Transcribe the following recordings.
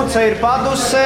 brūce ir padusē.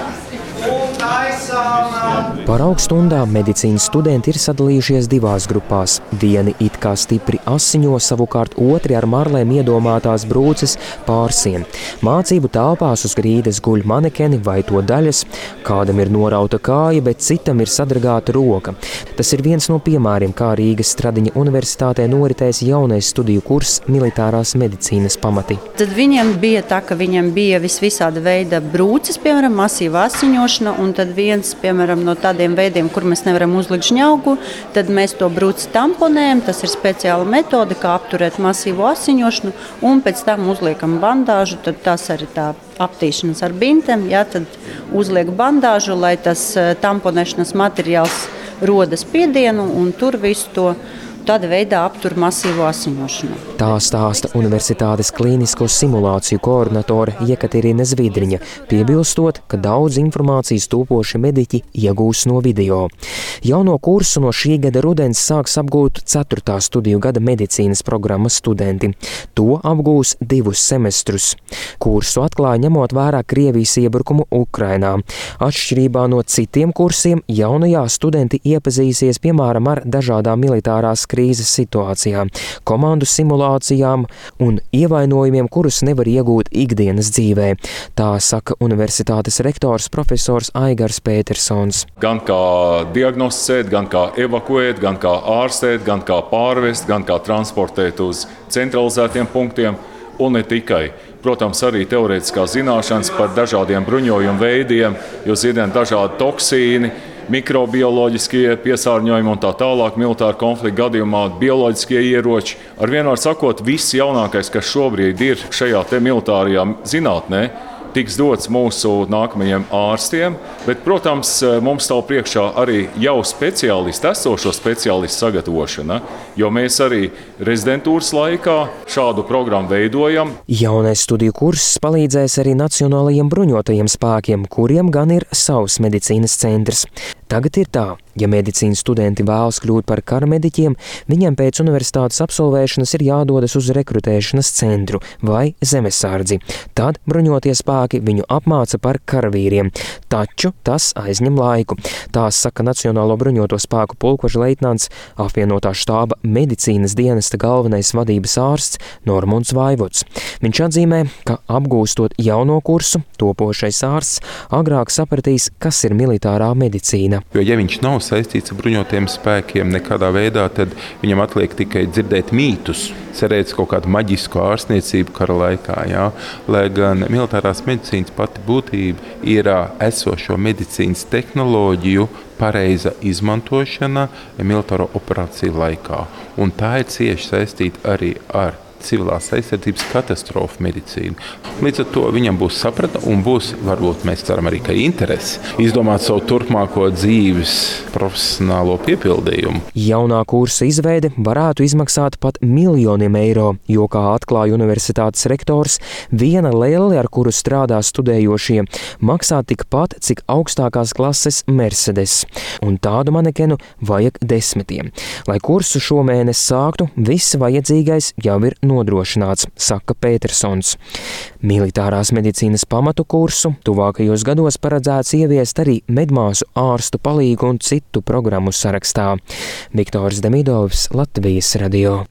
Par augststundām medicīnas studenti ir sadalījušies divās grupās. Vieni it kā stipri asiņo, savukārt otri ar marlēm iedomātās brūces pārsien. Mācību telpās uz grīdas guļ manekeni vai to daļas, kādam ir norauta kāja, bet citam ir sadragāta roka. Tas ir viens no piemēriem, kā Rīgas Stradiņa universitātē noritēs jaunais studiju kurs militārās medicīnas pamati. Tad viņiem bija tā, ka viņiem bija visāda veida brūces, piemēram, masīva asiņošana, un tad viens, piemēram, no tādiem veidiem, kur mēs nevaram uzlikt žņaugu, tad mēs to brūci tamponējam, tas ir speciāla metode, kā apturēt masīvu asiņošanu, un pēc tam uzliekam bandāžu, tad tas arī tā aptīšanas ar bintēm, tad uzliek bandāžu, lai tas tamponēšanas materiāls roda spiedienu un tur visu to tādā veidā aptur masīvo asiņošanu. Tā stāsta Universitātes klīnisko simulāciju koordinatore Jekaterina Zvidriņa, piebilstot, ka daudz informācijas tūpoši mediķi iegūs no video. Jauno kursu no šī gada rudens sāks apgūt 4. studiju gada medicīnas programmas studenti. To apgūs 2 semestrus. Kursu atklāja ņemot vērā Krievijas iebrukumu Ukrainā. Atšķirībā no citiem kursiem, jaunajā studenti iepazīsies piemēram ar dažādām militārās krīzes situācijām, komandu simulācijām un ievainojumiem, kurus nevar iegūt ikdienas dzīvē. Tā saka universitātes rektors profesors Aigars Petersons. Gan kā diagnosticēt, gan kā evakuēt, gan kā ārstēt, gan kā pārvest, gan kā transportēt uz centralizētiem punktiem un ne tikai. Protams, arī teorētiskās zināšanas par dažādiem bruņojumu veidiem, jo zinām dažādi toksīni, mikrobioloģiskie piesārņojumi un tā tālāk, militāra konflikta gadījumā bioloģiskie ieroči. Ar vienu var sakot, viss jaunākais, kas šobrīd ir šajā te militārajā zinātnē, tiks dots mūsu nākamajiem ārstiem, bet, protams, mums stāv priekšā arī jau speciālistu, esošo speciālistu sagatavošana, jo mēs arī rezidentūras laikā šādu programmu veidojam. Jaunais studiju kurss palīdzēs arī Nacionālajiem bruņotajiem spēkiem, kuriem gan ir savs medicīnas centrs. Tagad ir tā, ja medicīnas studenti vēlas kļūt par karamediķiem, viņiem pēc universitātes absolvēšanas ir jādodas uz rekrutēšanas centru vai zemesardzi. Tad bruņotie spēki viņu apmāca par karavīriem, taču tas aizņem laiku. Tā saka Nacionālo bruņoto spēku pulkveža leitnants, apvienotā štāba medicīnas dienesta galvenais vadības ārsts Normunds Vaivods. Viņš atzīmē, ka apgūstot jauno kursu, topošais ārsts agrāk sapratīs, kas ir militārā medicīna. Jo, ja viņš nav saistīts ar bruņotiem spēkiem nekādā veidā, tad viņam atliek tikai dzirdēt mītus, cerēt kaut kādu maģisku ārstniecību kara laikā. Jā. Lai gan militārās medicīnas pati būtība ir esošo medicīnas tehnoloģiju pareiza izmantošana militāro operāciju laikā. Un tā ir cieši saistīta arī ar civilās aizsardzības katastrofu medicīnu. Līdz ar to viņam būs saprata un būs, varbūt mēs ceram arī, ka interesi izdomāt savu turpmāko dzīves profesionālo piepildījumu. Jaunā kursa izveide varētu izmaksāt pat miljoniem eiro, jo, kā atklāja universitātes rektors, viena lelle, ar kuru strādā studējošie, maksā tikpat, cik augstākās klases Mercedes. Un tādu manekenu vajag 10. Lai kursu šomēnes sāktu, viss vajadzīgais jau ir nodrošināts, saka Petersons. Militārās medicīnas pamatu kursu tuvākajos gados paredzēts ieviest arī medmāsu, ārstu palīgu un citu programmu sarakstā. Viktors Demidovs, Latvijas radio.